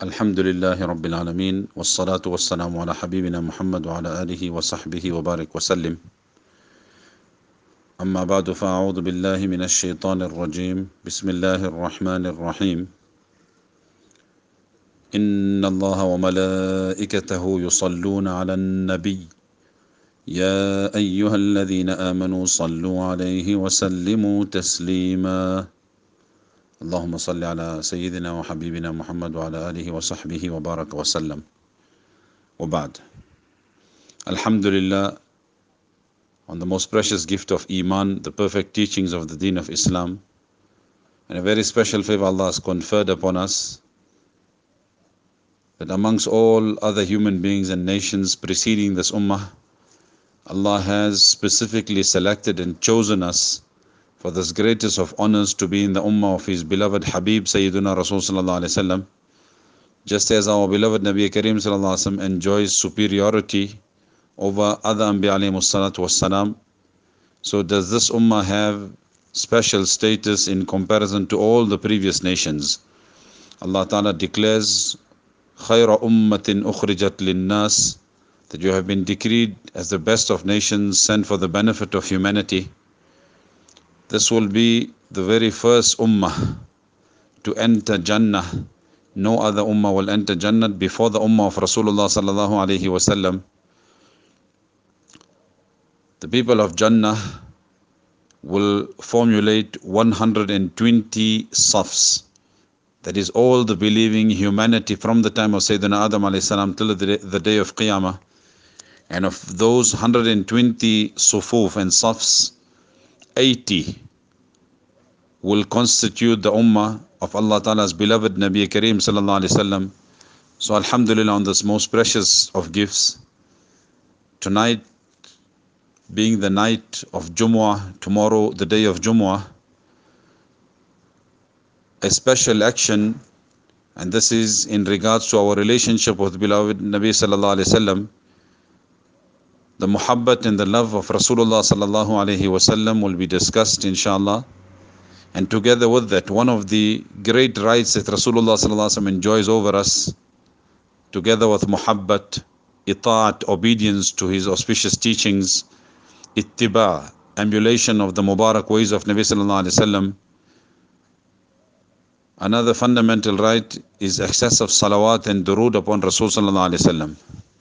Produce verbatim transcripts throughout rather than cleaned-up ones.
الحمد لله رب العالمين والصلاة والسلام على حبيبنا محمد وعلى آله وصحبه وبارك وسلم. أما بعد، فأعوذ بالله من الشيطان الرجيم. بسم الله الرحمن الرحيم. إن الله وملائكته يصلون على النبي يا أيها الذين آمنوا صلوا عليه وسلموا تسليما. اللهم صل على سيدنا وحبيبنا محمد وعلى آله وصحبه وبارك وسلم. وبعد. Alhamdulillah, on the most precious gift of Iman, the perfect teachings of the Deen of Islam, and a very special favor Allah has conferred upon us, that amongst all other human beings and nations preceding this ummah, Allah has specifically selected and chosen us for this greatest of honors to be in the ummah of His beloved Habib Sayyiduna Rasul Sallallahu Alaihi Wasallam. Just as our beloved Nabi Kareem Sallallahu Alaihi Wasallam enjoys superiority over other Anbiya alayhimu salatu wassalam, so does this ummah have special status in comparison to all the previous nations. Allah Ta'ala declares, خَيْرَ أُمَّةٍ أُخْرِجَتْ لِلنَّاسِ, that you have been decreed as the best of nations sent for the benefit of humanity. This will be the very first ummah to enter Jannah. No other ummah will enter Jannah before the ummah of Rasulullah Sallallahu Alaihi Wasallam. The people of Jannah will formulate one hundred twenty safs. That is all the believing humanity from the time of Sayyidina Adam alayhi salam till the day, the day of Qiyamah. And of those one hundred twenty sufuf and safs, eighty will constitute the ummah of Allah Ta'ala's beloved Nabi Kareem Sallallahu Alaihi Wasallam. So Alhamdulillah, on this most precious of gifts, tonight being the night of Jumu'ah, tomorrow the day of Jumu'ah, a special action, and this is in regards to our relationship with beloved Nabi Sallallahu Alaihi Wasallam. The muhabbat and the love of Rasulullah Sallallahu Alaihi Wasallam will be discussed inshallah. And together with that, one of the great rights that Rasulullah Sallallahu Alaihi Wasallam enjoys over us, together with muhabbat, ita'at, obedience to his auspicious teachings, ittiba, emulation of the Mubarak ways of Nabi Sallallahu Alaihi Wasallam. Another fundamental right is excess of salawat and durood upon Rasul Sallallahu Alaihi Wasallam.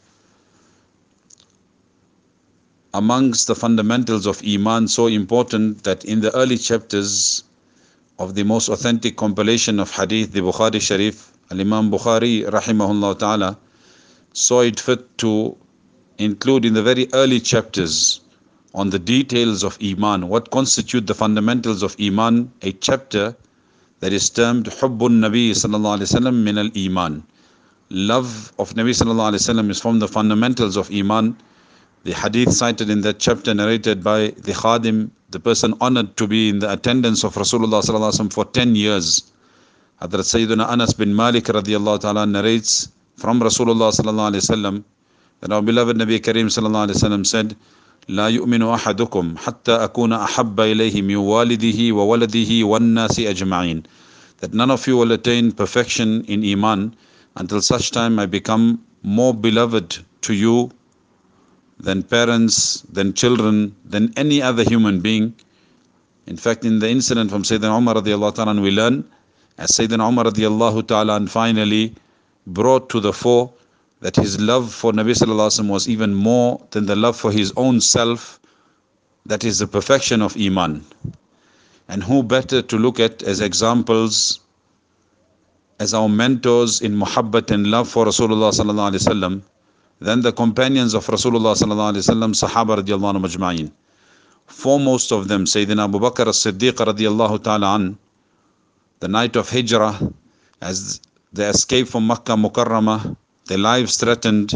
Amongst the fundamentals of Iman, so important that in the early chapters of the most authentic compilation of Hadith, the Bukhari Sharif, Al-Imam Bukhari rahimahullah ta'ala saw it fit to include in the very early chapters on the details of Iman, what constitute the fundamentals of Iman, a chapter that is termed Hubbun Nabi Sallallahu Alaihi Wasallam min al-Iman. Love of Nabi Sallallahu Alaihi Wasallam is from the fundamentals of Iman. The hadith cited in that chapter, narrated by the Khadim, the person honored to be in the attendance of Rasulullah Sallallahu Alaihi Wasallam for ten years. Hadrat Sayyiduna Anas bin Malik radiyallahu ta'ala narrates from Rasulullah Sallallahu Alaihi Wasallam that our beloved Nabi Kareem Sallallahu Alaihi Wasallam said, لا يؤمن أحدكم حتى أكون أحب إليه من والده وولده والناس أجمعين. That none of you will attain perfection in Iman until such time I become more beloved to you than parents, than children, than any other human being. In fact, in the incident from Sayyidina Umar radiallahu ta'ala, we learn as Sayyidina Umar radiallahu ta'ala finally brought to the fore that his love for Nabi sallallahu alaihi wasallam was even more than the love for his own self. That is the perfection of Iman. And who better to look at as examples, as our mentors in muhabbat and love for Rasulullah sallallahu alaihi wasallam, than the companions of Rasulullah sallallahu alaihi wasallam, Sahaba radiallahu anhu majma'in. Foremost of them, Sayyidina Abu Bakr as-Siddiq radiallahu ta'ala an, the night of Hijrah, as they escaped from Makkah Mukarramah, their lives threatened,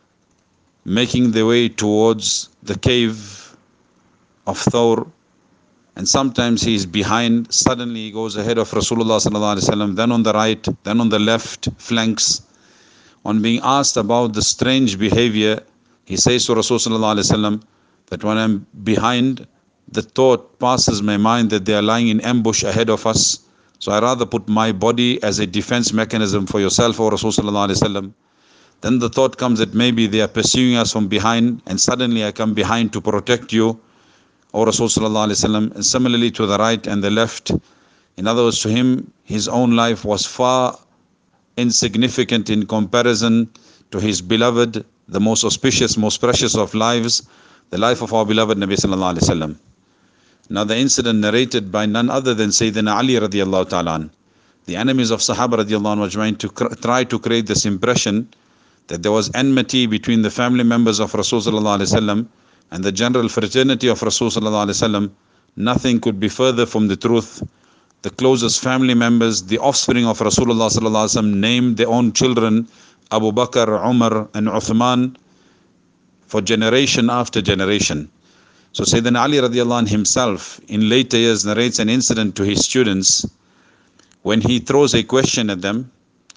making their way towards the cave of Thawr, and sometimes he is behind, suddenly he goes ahead of Rasulullah sallallahu alaihi wasallam, then on the right, then on the left flanks. On being asked about the strange behavior, he says to Rasulullah sallallahu alaihi wasallam that when I'm behind, the thought passes my mind that they are lying in ambush ahead of us. So I rather put my body as a defense mechanism for yourself, O Rasul sallallahu alaihi wasallam. Then the thought comes that maybe they are pursuing us from behind, and suddenly I come behind to protect you, O Rasul sallallahu alaihi wasallam. And similarly to the right and the left. In other words, to him, his own life was far insignificant in comparison to his beloved, the most auspicious, most precious of lives, the life of our beloved Nabi sallallahu alaihi wasallam. Now the incident narrated by none other than Sayyidina Ali radiallahu ta'ala an. The enemies of Sahaba radiallahu anhu were trying to try to create this impression that there was enmity between the family members of Rasul sallallahu alaihi wasallam and the general fraternity of Rasul sallallahu alaihi wasallam. Nothing could be further from the truth. The closest family members, the offspring of Rasulullah sallallahu alaihi wasallam, named their own children Abu Bakr, Umar and Uthman for generation after generation. So Sayyidina Ali radiallahu anh himself in later years narrates an incident to his students when he throws a question at them,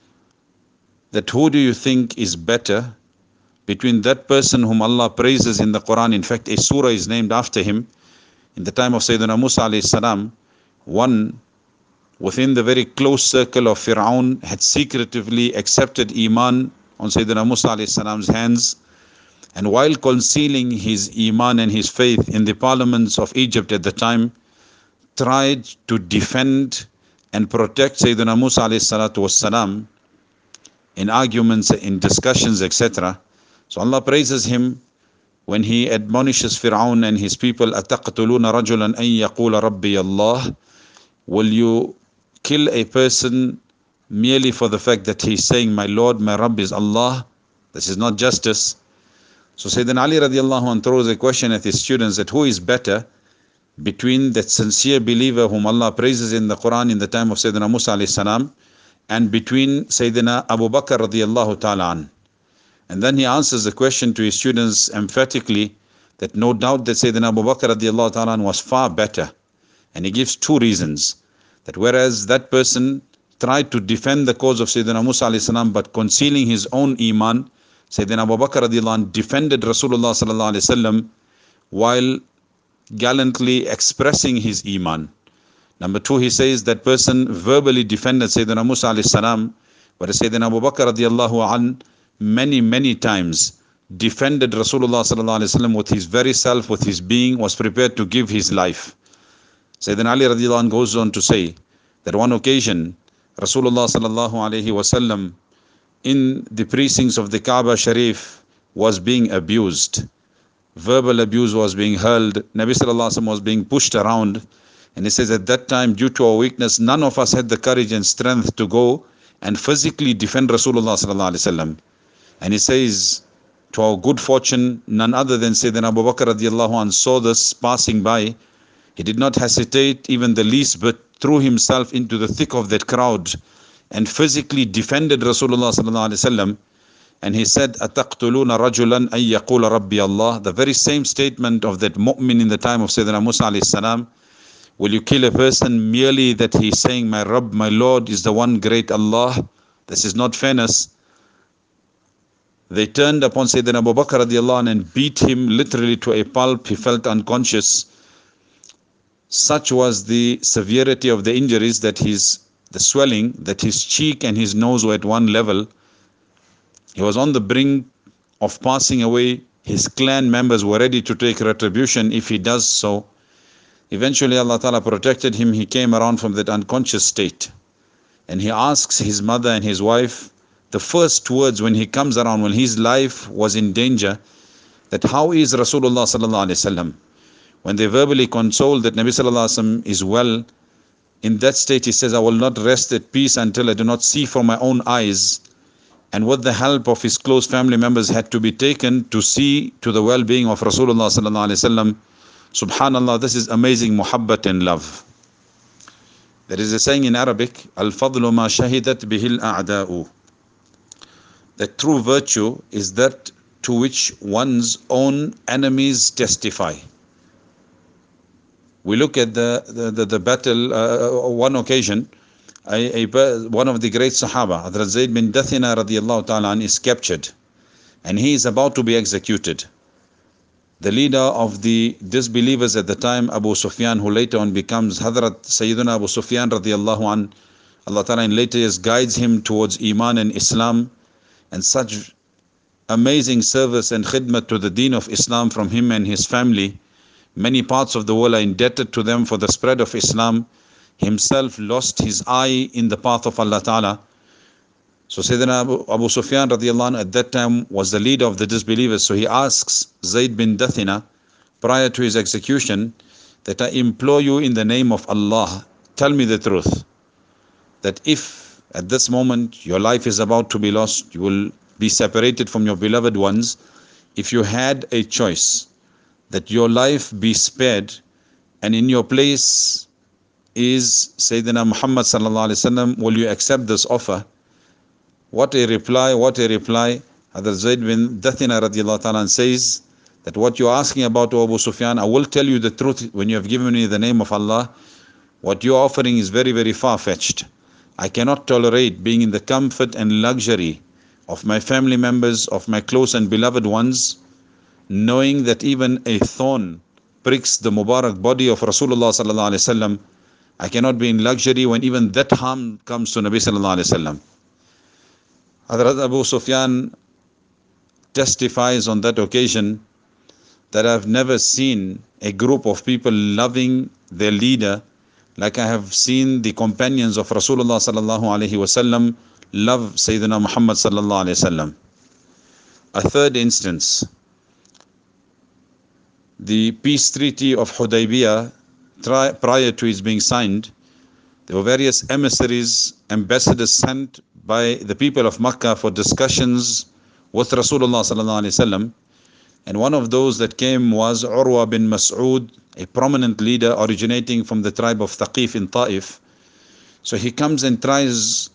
that who do you think is better between that person whom Allah praises in the Quran? In fact, a surah is named after him. In the time of Sayyidina Musa alayhi salam, one within the very close circle of Fir'aun had secretively accepted Iman on Sayyidina Musa alayhi salam's hands, and while concealing his Iman and his faith in the parliaments of Egypt at the time, tried to defend and protect Sayyidina Musa alayhi salatu was salam in arguments, in discussions, et cetera. So Allah praises him when he admonishes Fir'aun and his people, أَتَقْتُلُونَ رَجُلًا أَن يَقُولَ رَبِّيَ اللَّهِ. Will you kill a person merely for the fact that he's saying, my Lord, my Rabb is Allah? This is not justice. So Sayyidina Ali radiallahu anh throws a question at his students that who is better between that sincere believer whom Allah praises in the Quran in the time of Sayyidina Musa alayhi salam and between Sayyidina Abu Bakr radiallahu ta'ala an. And then he answers the question to his students emphatically that no doubt that Sayyidina Abu Bakr radiallahu ta'ala an was far better. And he gives two reasons. That whereas that person tried to defend the cause of Sayyidina Musa alayhi salam but concealing his own Iman, Sayyidina Abu Bakr radiallahu anh defended Rasulullah sallallahu alayhi wasallam while gallantly expressing his Iman. Number two, he says that person verbally defended Sayyidina Musa alayhi salam, whereas Sayyidina Abu Bakr radiallahu anh many, many times defended Rasulullah sallallahu alayhi wasallam with his very self, with his being, was prepared to give his life. Sayyidina Ali radiallahu anh goes on to say that one occasion Rasulullah sallallahu alayhi wasallam in the precincts of the Kaaba Sharif was being abused. Verbal abuse was being hurled. Nabi sallallahu alaihi wasallam was being pushed around. And he says at that time, due to our weakness, none of us had the courage and strength to go and physically defend Rasulullah sallallahu alaihi wasallam. And he says, to our good fortune, none other than Sayyidina Abu Bakr radiallahu anh saw this passing by. He did not hesitate even the least, but threw himself into the thick of that crowd and physically defended Rasulullah sallallahu alaihi wasallam. And he said, أَتَقْتُلُونَ رَجُلًا أَن يَقُولَ رَبِّيَ اللَّهِ. The very same statement of that mu'min in the time of Sayyidina Musa alayhi salam. Will you kill a person merely that he's saying, my Rabb, my Lord is the one great Allah? This is not fairness. They turned upon Sayyidina Abu Bakr radiallahu anh and beat him literally to a pulp. He felt unconscious. Such was the severity of the injuries that his the swelling, that his cheek and his nose were at one level. He was on the brink of passing away. His clan members were ready to take retribution if he does so. Eventually Allah Ta'ala protected him. He came around from that unconscious state. And he asks his mother and his wife, the first words when he comes around, when his life was in danger, that how is Rasulullah sallallahu alaihi wasallam? When they verbally console that Nabi sallallahu alaihi wasallam is well, in that state he says, I will not rest at peace until I do not see from my own eyes. And with the help of his close family members had to be taken to see to the well-being of Rasulullah sallallahu alaihi wasallam. Subhanallah, this is amazing muhabbat and love. There is a saying in Arabic, Al-fadlu ma shahidat bihil a'da'u. That true virtue is that to which one's own enemies testify. We look at the the, the, the battle, uh, one occasion, a, a, one of the great Sahaba, Hazrat Zayd bin Dathina radiallahu ta'ala an, is captured. And he is about to be executed. The leader of the disbelievers at the time, Abu Sufyan, who later on becomes Hadrat Sayyidina Abu Sufyan radiallahu an, Allah Ta'ala in later years guides him towards Iman and Islam, and such amazing service and khidmat to the deen of Islam from him and his family. Many parts of the world are indebted to them for the spread of Islam. Himself lost his eye in the path of Allah Ta'ala. So Sayyidina Abu, Abu Sufyan radiallahu anh at that time was the leader of the disbelievers. So he asks Zayd bin Dathina prior to his execution that, I implore you in the name of Allah, tell me the truth, that if at this moment your life is about to be lost, you will be separated from your beloved ones, if you had a choice that your life be spared and in your place is Sayyidina Muhammad sallallahu alaihi wasallam, will you accept this offer? What a reply, what a reply. Hadrat Zayd bin Dathina radiallahu ta'ala says that what you're asking about, O Abu Sufyan, I will tell you the truth when you have given me the name of Allah. What you're offering is very, very far-fetched. I cannot tolerate being in the comfort and luxury of my family members, of my close and beloved ones, knowing that even a thorn pricks the Mubarak body of Rasulullah sallallahu alaihi wasallam. I cannot be in luxury when even that harm comes to Nabi sallallahu alaihi wasallam. Hadrat Abu Sufyan testifies on that occasion that I've never seen a group of people loving their leader like I have seen the companions of Rasulullah sallallahu alaihi wasallam love Sayyidina Muhammad sallallahu alaihi wasallam. A third instance, the peace treaty of Hudaybiyah, prior to its being signed, there were various emissaries, ambassadors sent by the people of Makkah for discussions with Rasulullah sallallahu alaihi wasallam, and one of those that came was Urwa bin Mas'ud, a prominent leader originating from the tribe of Thaqif in Ta'if. So he comes and tries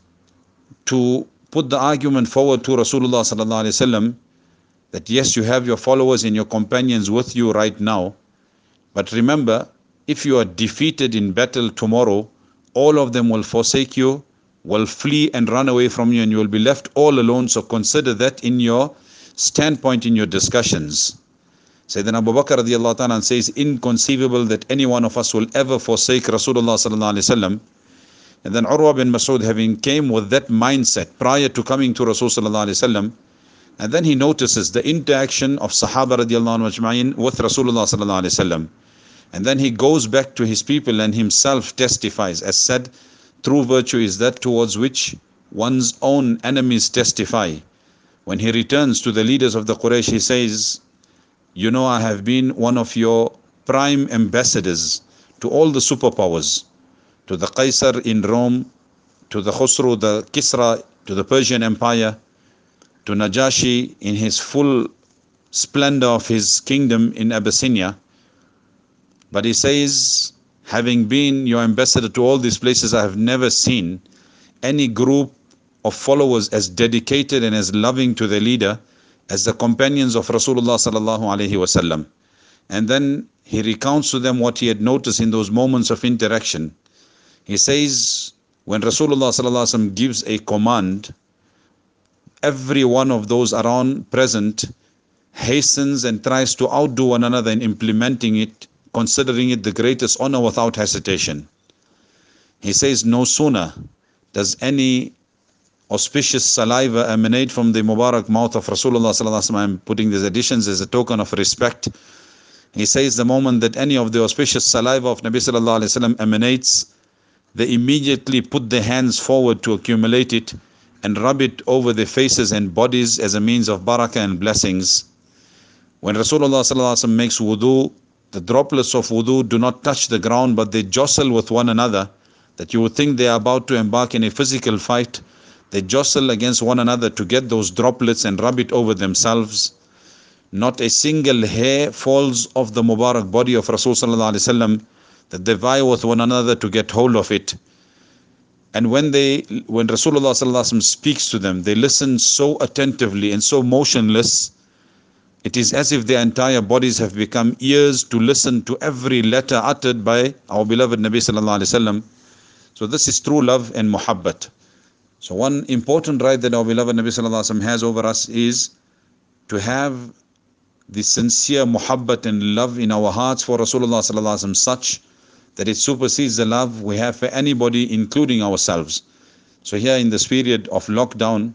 to put the argument forward to Rasulullah sallallahu alaihi wasallam that yes, you have your followers and your companions with you right now, but remember, if you are defeated in battle tomorrow, all of them will forsake you, will flee and run away from you, and you will be left all alone. So consider that in your standpoint, in your discussions. Sayyidina Abu Bakr radiallahu ta'ala says, inconceivable that any one of us will ever forsake Rasulullah sallallahu alaihi wasallam. And then Urwa bin Mas'ud, having came with that mindset prior to coming to Rasul sallallahu alaihi wasallam, and then he notices the interaction of Sahaba radiallahu ajma'in with Rasulullah sallallahu alaihi wasallam. And then he goes back to his people and himself testifies, as said, true virtue is that towards which one's own enemies testify. When he returns to the leaders of the Quraysh, he says, you know, I have been one of your prime ambassadors to all the superpowers, to the Qaisar in Rome, to the Khusru, the Kisra, to the Persian Empire, to Najashi in his full splendor of his kingdom in Abyssinia. But he says, having been your ambassador to all these places, I have never seen any group of followers as dedicated and as loving to their leader as the companions of Rasulullah sallallahu alaihi wasallam. And then he recounts to them what he had noticed in those moments of interaction. He says, when Rasulullah sallallahu alaihi wasallam gives a command, every one of those around present hastens and tries to outdo one another in implementing it, considering it the greatest honor without hesitation. He says, no sooner does any auspicious saliva emanate from the Mubarak mouth of Rasulullah sallallahu alaihi wasallam. I'm putting these additions as a token of respect. He says, the moment that any of the auspicious saliva of Nabi sallallahu alaihi wasallam emanates, they immediately put their hands forward to accumulate it and rub it over their faces and bodies as a means of barakah and blessings. When Rasulullah sallallahu alaihi wasallam makes wudu, the droplets of wudu do not touch the ground, but they jostle with one another, that you would think they are about to embark in a physical fight. They jostle against one another to get those droplets and rub it over themselves. Not a single hair falls off the Mubarak body of Rasul sallallahu alaihi wasallam, that they vie with one another to get hold of it. And when they, when Rasulullah sallallahu alaihi wasallam speaks to them, they listen so attentively and so motionless. It is as if their entire bodies have become ears to listen to every letter uttered by our beloved Nabi sallallahu alaihi wasallam. So this is true love and muhabbat. So one important right that our beloved Nabi sallallahu alaihi wasallam has over us is to have the sincere muhabbat and love in our hearts for Rasulullah sallallahu alaihi wasallam such that it supersedes the love we have for anybody, including ourselves. So here in this period of lockdown,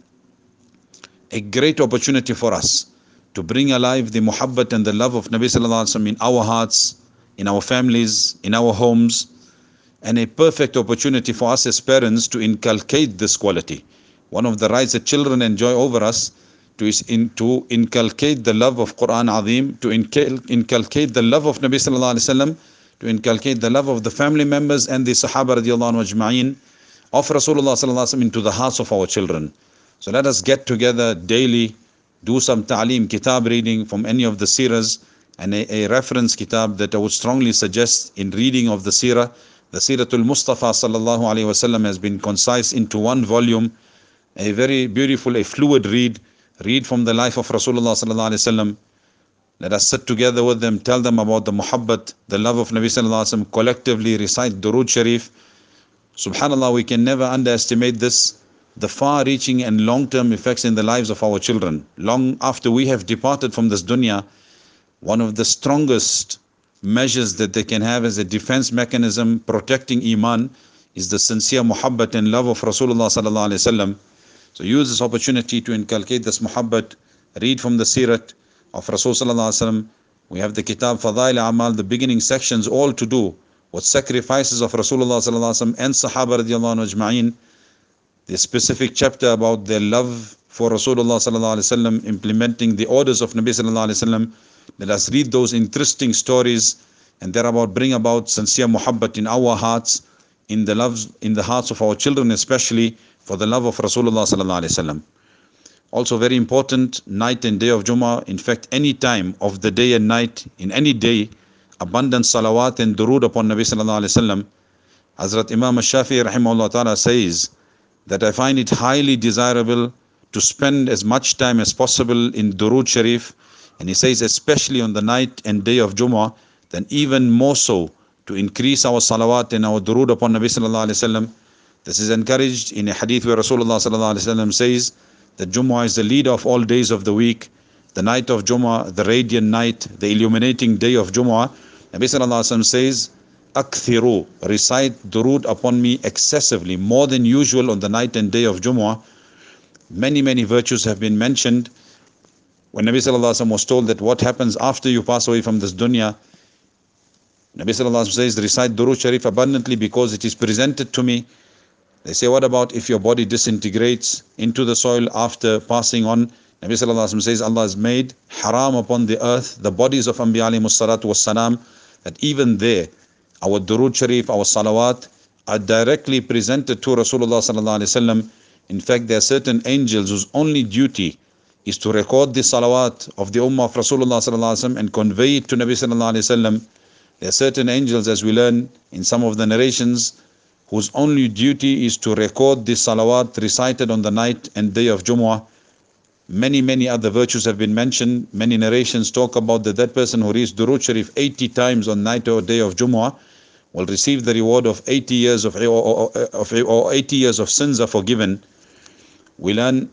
a great opportunity for us to bring alive the muhabbat and the love of Nabi sallallahu alaihi wasallam in our hearts, in our families, in our homes, and a perfect opportunity for us as parents to inculcate this quality. One of the rights that children enjoy over us to is in, to inculcate the love of Quran Azim, to inculcate the love of Nabi sallallahu alaihi wasallam, to inculcate the love of the family members and the Sahaba radiallahu anhu ajma'in of Rasulullah sallallahu alaihi wasallam into the hearts of our children. So let us get together daily, do some ta'aleem, kitab reading from any of the seerahs, and a, a reference kitab that I would strongly suggest in reading of the seerah. The Siratul Mustafa sallallahu alaihi wasallam has been concise into one volume, a very beautiful, a fluid read, read from the life of Rasulullah sallallahu alaihi wasallam. Let us sit together with them, tell them about the muhabbat, the love of Nabi sallallahu alaihi wasallam, collectively recite Durood Sharif. Subhanallah, we can never underestimate this, the far-reaching and long-term effects in the lives of our children. Long after we have departed from this dunya, one of the strongest measures that they can have as a defense mechanism protecting Iman is the sincere muhabbat and love of Rasulullah sallallahu alaihi wasallam. So use this opportunity to inculcate this muhabbat, read from the Sirat of Rasul sallallahu alaihi wasallam. We have the Kitab Fadail Amal, the beginning sections, all to do with sacrifices of Rasulullah sallallahu alaihi wasallam and Sahaba radiallahu anhu ajma'in. The specific chapter about their love for Rasulullah sallallahu alaihi wasallam, implementing the orders of Nabi sallallahu alaihi wasallam. Let us read those interesting stories and thereabout bring about sincere muhabbat in our hearts, in the loves, in the hearts of our children especially, for the love of Rasulullah sallallahu alaihi wasallam. Also very important, night and day of Jummah, in fact any time of the day and night, in any day, abundant salawat and durood upon Nabi sallallahu alaihi wasallam. Hazrat Imam al-Shafi'i rahimahullah ta'ala says that I find it highly desirable to spend as much time as possible in Durood Sharif, and he says especially on the night and day of Jummah, then even more so to increase our salawat and our durood upon Nabi sallallahu alaihi wasallam. This is encouraged in a hadith where Rasulullah sallallahu alaihi wasallam says that Jummah is the leader of all days of the week, the night of Jummah, the radiant night, the illuminating day of Jummah. Nabi sallallahu alaihi wasallam says, Akthiru, recite durood upon me excessively, more than usual on the night and day of Jummah. Many, many virtues have been mentioned. When Nabi sallallahu alaihi wasallam was told that what happens after you pass away from this dunya, Nabi sallallahu alaihi wasallam says, recite Durood Sharif abundantly because it is presented to me. They say, what about if your body disintegrates into the soil after passing on? Nabi sallallahu alaihi wasallam says, Allah has made haram upon the earth the bodies of Anbiya alayhi salatu was salam, that even there, our Durood Sharif, our salawat are directly presented to Rasulullah sallallahu alaihi wasallam. In fact, there are certain angels whose only duty is to record the salawat of the ummah of Rasulullah sallallahu alaihi wasallam and convey it to Nabi sallallahu alaihi wasallam. There are certain angels, as we learn in some of the narrations, whose only duty is to record the salawat recited on the night and day of Jumu'ah. Many, many other virtues have been mentioned. Many narrations talk about that that person who reads Durood Sharif eighty times on night or day of Jumu'ah will receive the reward of eighty years of, or, or, of, or eighty years of sins are forgiven. We learn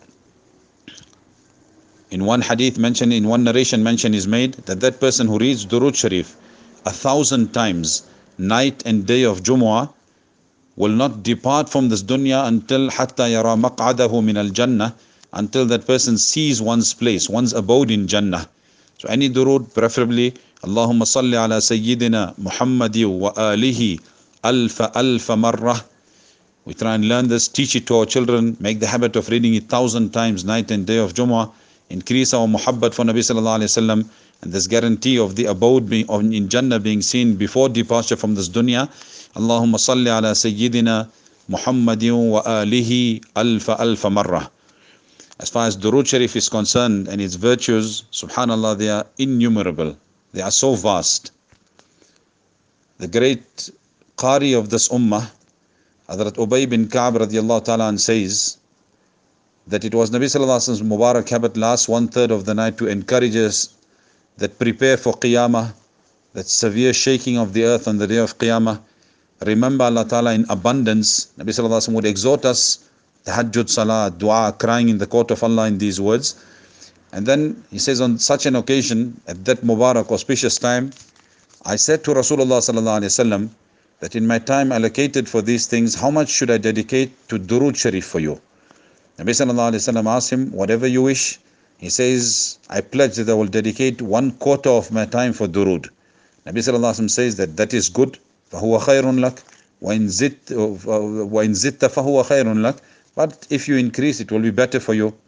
in one hadith mentioned, in one narration mention is made that that person who reads Durood Sharif a thousand times night and day of Jumu'ah will not depart from this dunya until hatta yara maq'adahu min al-jannah, until that person sees one's place, one's abode in Jannah. So any durood, preferably Allahumma salli ala Sayyidina Muhammadi wa alihi alfa alfa marrah. We try and learn this, teach it to our children, make the habit of reading it thousand times night and day of Jumu'ah, increase our muhabbat for Nabi sallallahu alayhi wa sallam, and this guarantee of the abode being in Jannah being seen before departure from this dunya. Allahumma salli ala Sayyidina Muhammadin wa alihi alfa alfa marrah. As far as Durood Sharif is concerned and its virtues, subhanallah, they are innumerable. They are so vast. The great Qari of this ummah, Hazrat Ubay bin Ka'b radiallahu ta'ala says that it was Nabi sallallahu alayhi wa sallam's Mubarak habit last one third of the night to encourage us that prepare for Qiyamah, that severe shaking of the earth on the day of Qiyamah. Remember Allah ta'ala in abundance. Nabi sallallahu alayhi wa sallam would exhort us, tahajjud, salah, dua, crying in the court of Allah in these words. And then he says, on such an occasion, at that Mubarak auspicious time, I said to Rasulullah sallallahu alaihi wasallam that in my time allocated for these things, how much should I dedicate to Durood Sharif for you? Nabi sallallahu alaihi wasallam asked him, whatever you wish. He says, I pledge that I will dedicate one quarter of my time for Durood. Nabi sallallahu alaihi wasallam says that that is good. فَهُوَ خَيْرٌ لَكَ وَإِن زِدْتَ فَهُوَ خَيْرٌ لَكَ. But if you increase, it will be better for you.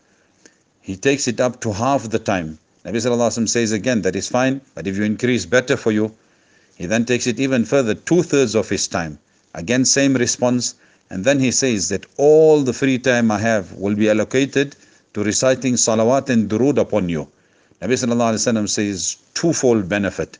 He takes it up to half the time. Nabi sallallahu alaihi wasallam says again, that is fine, but if you increase, better for you. He then takes it even further, two-thirds of his time. Again, same response. And then he says that all the free time I have will be allocated to reciting salawat and durood upon you. Nabi sallallahu alaihi wasallam says, twofold benefit.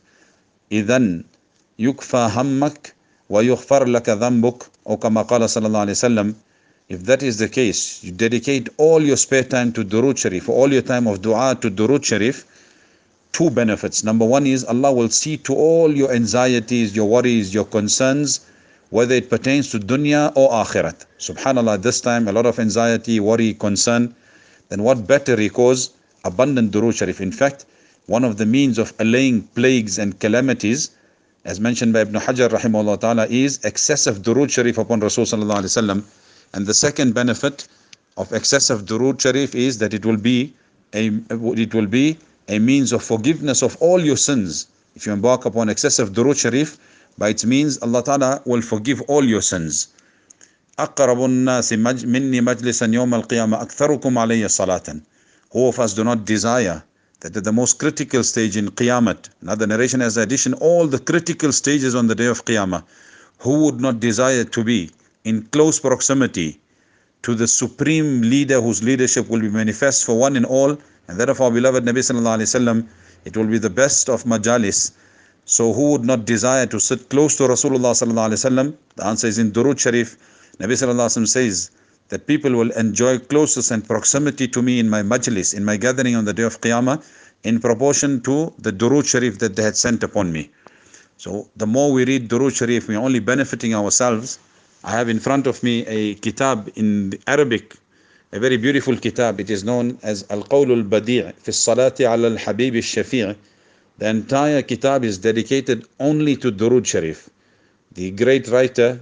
إِذَنْ يُكْفَى هَمَّكْ وَيُغْفَرْ لَكَ ذَنْبُكْ Or كما قال صلى الله عليه وسلم, if that is the case, you dedicate all your spare time to Durood Sharif, all your time of dua to Durood Sharif, two benefits. Number one is Allah will see to all your anxieties, your worries, your concerns, whether it pertains to dunya or akhirat. Subhanallah, this time a lot of anxiety, worry, concern. Then what better recourse? Abundant Durood Sharif. In fact, one of the means of allaying plagues and calamities, as mentioned by Ibn Hajar rahimahullah ta'ala, is excessive Durood Sharif upon Rasul sallallahu alaihi wasallam. And the second benefit of excessive Durood Sharif is that it will be a it will be a means of forgiveness of all your sins. If you embark upon excessive Durood Sharif, by its means Allah Ta'ala will forgive all your sins. أَقْرَبُ النَّاسِ مِنِّي مَجْلِسًا يَوْمَ الْقِيَامَةِ أَكْثَرُكُمْ عَلَيَّ صَلَاةً. Who of us do not desire that at the most critical stage in Qiyamah, another narration has addition, all the critical stages on the day of Qiyamah, who would not desire to be in close proximity to the supreme leader whose leadership will be manifest for one and all, and that of our beloved Nabi sallallahu alaihi wasallam, it will be the best of majalis. So who would not desire to sit close to Rasulullah sallallahu alaihi wasallam? The answer is in Durood Sharif. Nabi sallallahu alaihi wasallam says that people will enjoy closeness and proximity to me in my majlis, in my gathering on the day of Qiyamah, in proportion to the Durood Sharif that they had sent upon me. So the more we read Durood Sharif, we are only benefiting ourselves. I have in front of me a kitab in Arabic, a very beautiful kitab. It is known as Al-Qawl Al-Badi' fi Salati ala Al-Habib Al-Shafi'. The entire kitab is dedicated only to Durood Sharif. The great writer,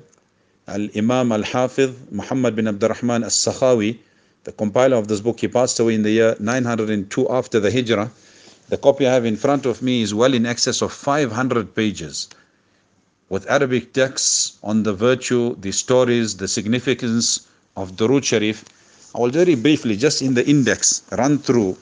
Al-Imam Al-Hafiz Muhammad bin Abdurrahman As-Sakhawi, the compiler of this book, he passed away in the year nine hundred two after the Hijrah. The copy I have in front of me is well in excess of five hundred pages, with Arabic texts on the virtue, the stories, the significance of Durood Sharif. I will very briefly, just in the index, run through,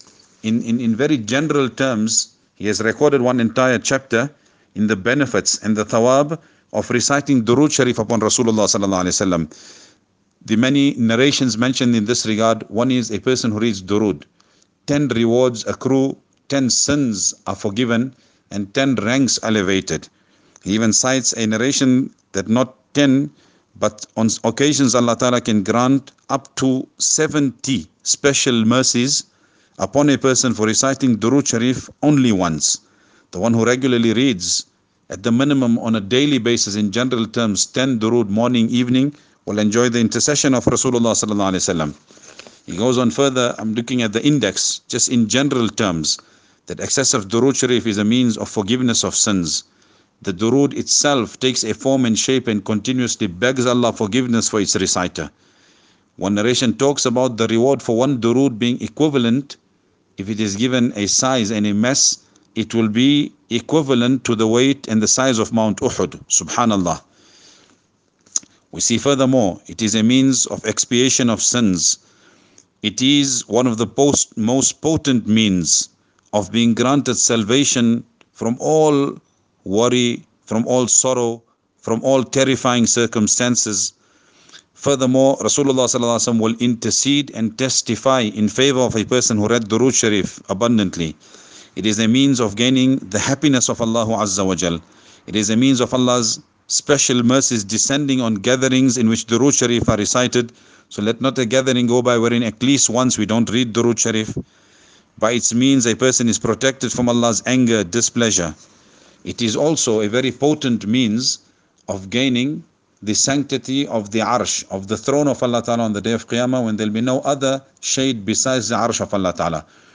in, in, in very general terms. He has recorded one entire chapter in the benefits and the thawab of reciting Durood Sharif upon Rasulullah sallallahu alaihi wasallam. The many narrations mentioned in this regard, one is a person who reads Durood, ten rewards accrue, ten sins are forgiven, and ten ranks elevated. He even cites a narration that not ten, but on occasions Allah Ta'ala can grant up to seventy special mercies upon a person for reciting Durood Sharif only once. The one who regularly reads, at the minimum on a daily basis, in general terms, ten Durood morning, evening, will enjoy the intercession of Rasulullah sallallahu alaihi wasallam. He goes on further. I'm looking at the index, just in general terms, that excessive Durood Sharif is a means of forgiveness of sins. The Durood itself takes a form and shape and continuously begs Allah forgiveness for its reciter. One narration talks about the reward for one Durood being equivalent, if it is given a size and a mass, it will be equivalent to the weight and the size of Mount Uhud. Subhanallah. We see furthermore, it is a means of expiation of sins. It is one of the post, most potent means of being granted salvation from all worry, from all sorrow, from all terrifying circumstances. Furthermore, Rasulullah sallallahu alaihi wasallam will intercede and testify in favor of a person who read Durood Sharif abundantly. It is a means of gaining the happiness of Allah Azza wa Jal. It is a means of Allah's special mercies descending on gatherings in which Durood Sharif are recited. So let not a gathering go by wherein at least once we don't read Durood Sharif. By its means, a person is protected from Allah's anger, displeasure. It is also a very potent means of gaining the sanctity of the Arsh, of the throne of Allah Ta'ala on the day of Qiyamah, when there will be no other shade besides the Arsh of Allah Ta'ala.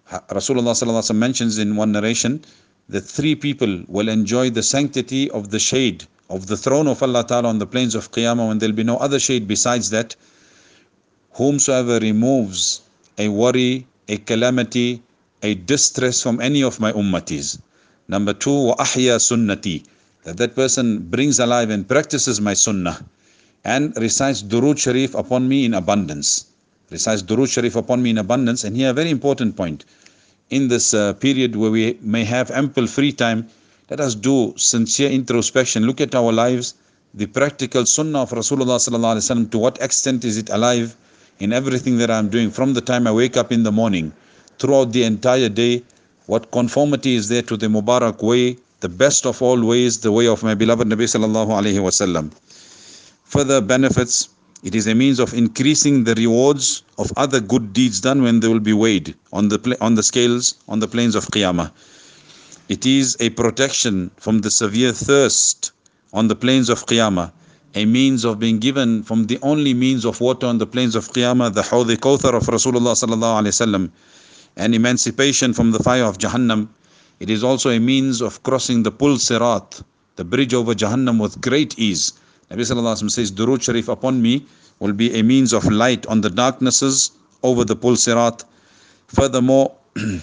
Rasulullah sallallahu alaihi wasallam mentions in one narration that three people will enjoy the sanctity of the shade of the throne of Allah Ta'ala on the plains of Qiyamah, when there will be no other shade besides that. Whomsoever removes a worry, a calamity, a distress from any of my ummatis. Number two, wa ahya sunnati, that that person brings alive and practices my sunnah and recites Durood Sharif upon me in abundance. Recites Durood Sharif upon me in abundance. And here a very important point. In this uh, period where we may have ample free time, let us do sincere introspection. Look at our lives, the practical sunnah of Rasulullah sallallahu alaihi wasallam. To what extent is it alive in everything that I'm doing, from the time I wake up in the morning throughout the entire day? What conformity is there to the Mubarak way, the best of all ways, the way of my beloved Nabi sallallahu alaihi wasallam? Further benefits: it is a means of increasing the rewards of other good deeds done when they will be weighed on the on the scales on the plains of Qiyamah. It is a protection from the severe thirst on the plains of Qiyamah, a means of being given from the only means of water on the plains of Qiyamah, the Hawd Kawthar of Rasulullah sallallahu alaihi wasallam, and emancipation from the fire of Jahannam. It is also a means of crossing the Pul Sirat, the bridge over Jahannam, with great ease. Nabi sallallahu alaihi wasallam says, Durood Sharif upon me will be a means of light on the darknesses over the Pul Sirat. Furthermore,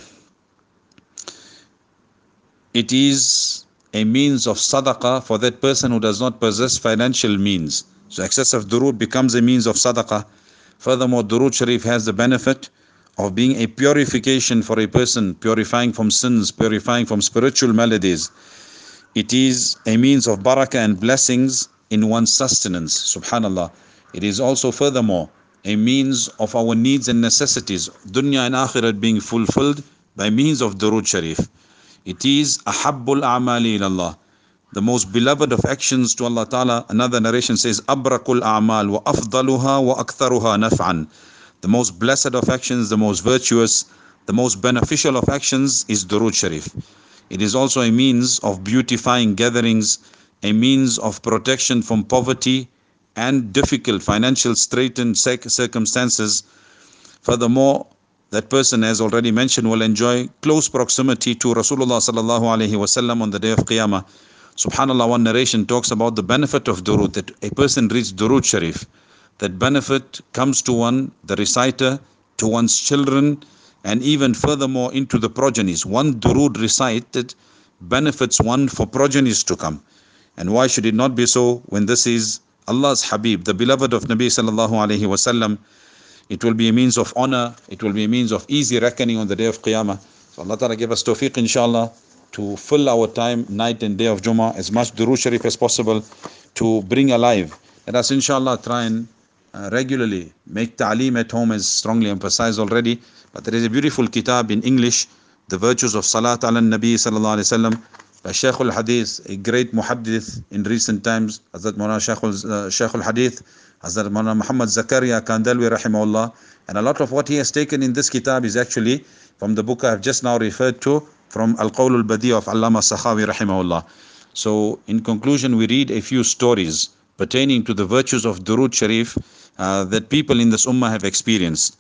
it is a means of sadaqah for that person who does not possess financial means. So excessive durood becomes a means of sadaqah. Furthermore, Durood Sharif has the benefit of being a purification for a person, purifying from sins, purifying from spiritual maladies. It is a means of barakah and blessings in one's sustenance. Subhanallah. It is also furthermore a means of our needs and necessities, dunya and akhirat, being fulfilled by means of Durood Sharif. It is ahabbul a'mali ilallah, the most beloved of actions to Allah Ta'ala. Another narration says, abrakul a'mal wa afdaluha wa aktharuha naf'an. The most blessed of actions, the most virtuous, the most beneficial of actions is Durood Sharif. It is also a means of beautifying gatherings, a means of protection from poverty and difficult financial straitened circumstances. Furthermore, that person, as already mentioned, will enjoy close proximity to Rasulullah sallallahu alaihi wasallam on the day of Qiyamah. Subhanallah, one narration talks about the benefit of Durood, that a person reads Durood Sharif. That benefit comes to one, the reciter, to one's children, and even furthermore into the progenies. One Durood recited benefits one for progenies to come. And why should it not be so when this is Allah's Habib, the beloved of Nabi sallallahu alaihi wasallam? It will be a means of honor. It will be a means of easy reckoning on the day of Qiyamah. So Allah Ta'ala give us tawfiq, inshallah, to fill our time, night and day of Jummah, as much Durood Sharif as possible, to bring alive. Let us, inshallah, try and uh, regularly make ta'aleem at home, as strongly emphasized already. But there is a beautiful kitab in English, The Virtues of Salat ala Nabi sallallahu alayhi wa sallam, by Shaykh al-Hadith, a great muhaddith in recent times, Hazrat Mawlana Shaykh al-Hadith, Hazrat Mawlana Muhammad Zakaria Kandalwi rahimahullah. And a lot of what he has taken in this kitab is actually from the book I have just now referred to, from Al-Qawl al-Badi of Allama Sakhawi rahimahullah. So in conclusion, we read a few stories pertaining to the virtues of Durood Sharif uh, that people in this ummah have experienced.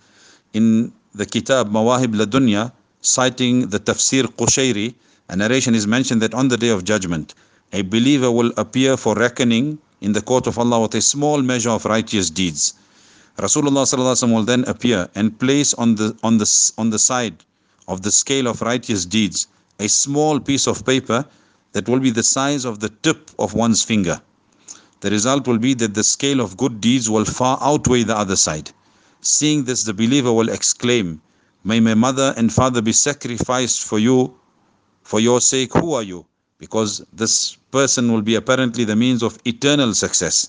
In the kitab Mawahib Ladunya, citing the Tafsir Qushayri, a narration is mentioned that on the day of judgment, a believer will appear for reckoning in the court of Allah with a small measure of righteous deeds. Rasulullah sallallahu alaihi wasallam will then appear and place on the on the on the side of the scale of righteous deeds a small piece of paper that will be the size of the tip of one's finger. The result will be that the scale of good deeds will far outweigh the other side. Seeing this, the believer will exclaim, "May my mother and father be sacrificed for you, for your sake. Who are you?" Because this person will be apparently the means of eternal success.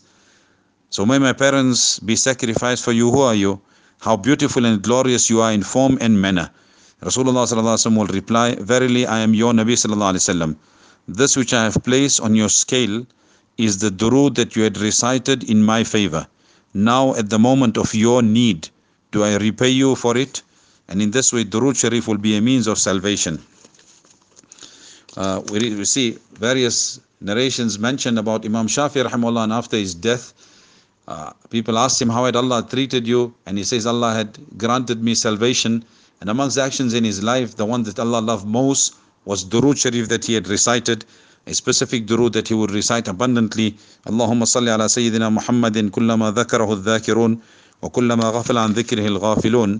So, "May my parents be sacrificed for you. Who are you? How beautiful and glorious you are in form and manner." Rasulullah sallallahu alaihi wasallam will reply, "Verily, I am your Nabi sallallahu alaihi wasallam. This which I have placed on your scale is the durood that you had recited in my favor. Now, at the moment of your need, do I repay you for it?" And in this way, Durood Sharif will be a means of salvation. Uh, we, we see various narrations mentioned about Imam Shafi rahimahullah, and after his death, uh, people asked him, "How had Allah treated you?" And he says, "Allah had granted me salvation And amongst the actions in his life, the one that Allah loved most was Durood Sharif that he had recited, a specific durood that he would recite abundantly. Allahumma salli ala Sayyidina Muhammadin kullama dhakarahu al-dhakirun wa kullama ghafala an dhikrihi al-ghafilun.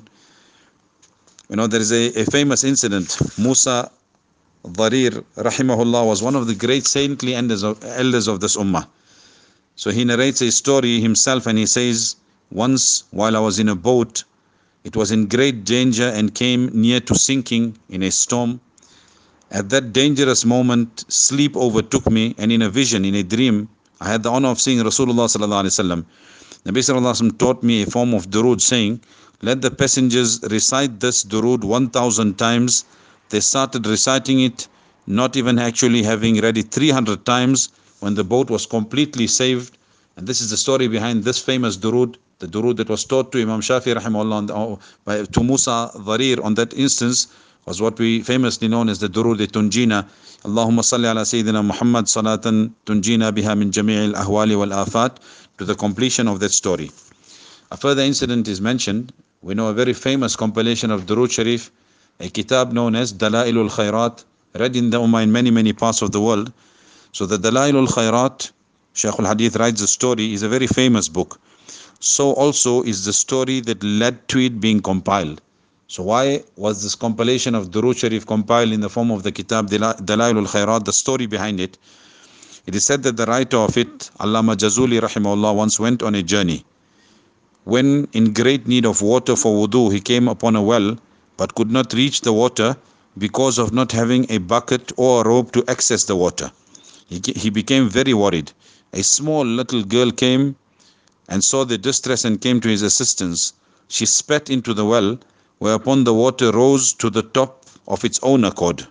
You know, there is a, a famous incident. Musa Dharir, rahimahullah, was one of the great saintly elders of, elders of this ummah. So he narrates a story himself and he says, once while I was in a boat, it was in great danger and came near to sinking in a storm. At that dangerous moment, sleep overtook me, and in a vision, in a dream, I had the honor of seeing Rasulullah sallallahu alaihi wasallam. Nabi sallallahu alaihi wasallam taught me a form of durood, saying, let the passengers recite this durood one thousand times. They started reciting it, not even actually having read it three hundred times, when the boat was completely saved. And this is the story behind this famous durood, the durood that was taught to Imam Shafi rahimahullah, by, to Musa Dharir on that instance, was what we famously known as the durood tunjina. Allahumma salli ala Sayyidina Muhammad salatan tunjina biha min jami'il ahwali wal afat, to the completion of that story. A further incident is mentioned. We know a very famous compilation of Durood Sharif, a kitab known as Dalailul Khairat, read in the Ummah in many, many parts of the world. So the Dalailul Khairat, Shaykh al-Hadith writes the story, is a very famous book. So also is the story that led to it being compiled. So why was this compilation of Durood Sharif compiled in the form of the kitab Dalailul Khairat, the story behind it? It is said that the writer of it, Allama Jazuli rahimahullah, once went on a journey. When in great need of water for wudu, he came upon a well, but could not reach the water because of not having a bucket or a rope to access the water. He, he became very worried. A small little girl came and saw the distress and came to his assistance. She spat into the well, whereupon the water rose to the top of its own accord.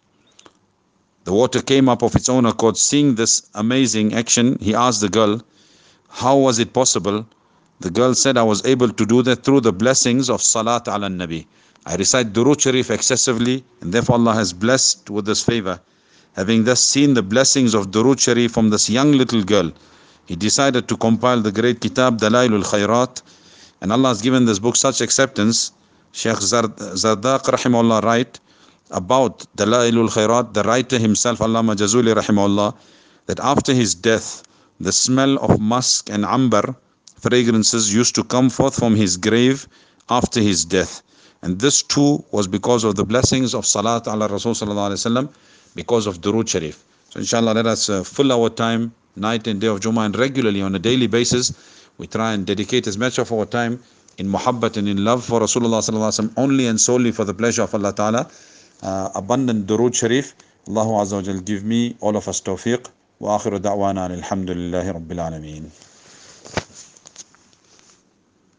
The water came up of its own accord. Seeing this amazing action, he asked the girl, how was it possible? The girl said, I was able to do that through the blessings of Salat ala Nabi. I recite Durood Sharif excessively, and therefore Allah has blessed with this favor. Having thus seen the blessings of Durood Sharif from this young little girl, he decided to compile the great kitab Dalailul Khairat, and Allah has given this book such acceptance. Shaykh Zardaq rahimahullah write about Dalailul Khairat, the writer himself, Allama Jazuli rahimahullah, that after his death, the smell of musk and amber fragrances used to come forth from his grave after his death. And this too was because of the blessings of Salat ala Rasul sallallahu alaihi wasallam, because of Durood Sharif. So inshallah, let us uh, fill our time, night and day of Jummah, and regularly on a daily basis, we try and dedicate as much of our time in muhabbat and in love for Rasulullah sallallahu alaihi wasallam, only and solely for the pleasure of Allah Ta'ala. Uh, abundant Durood Sharif. Allahu Azza wa Jal give me, all of us, tawfiq. Wa akhiru da'wana alhamdulillahi rabbil alameen.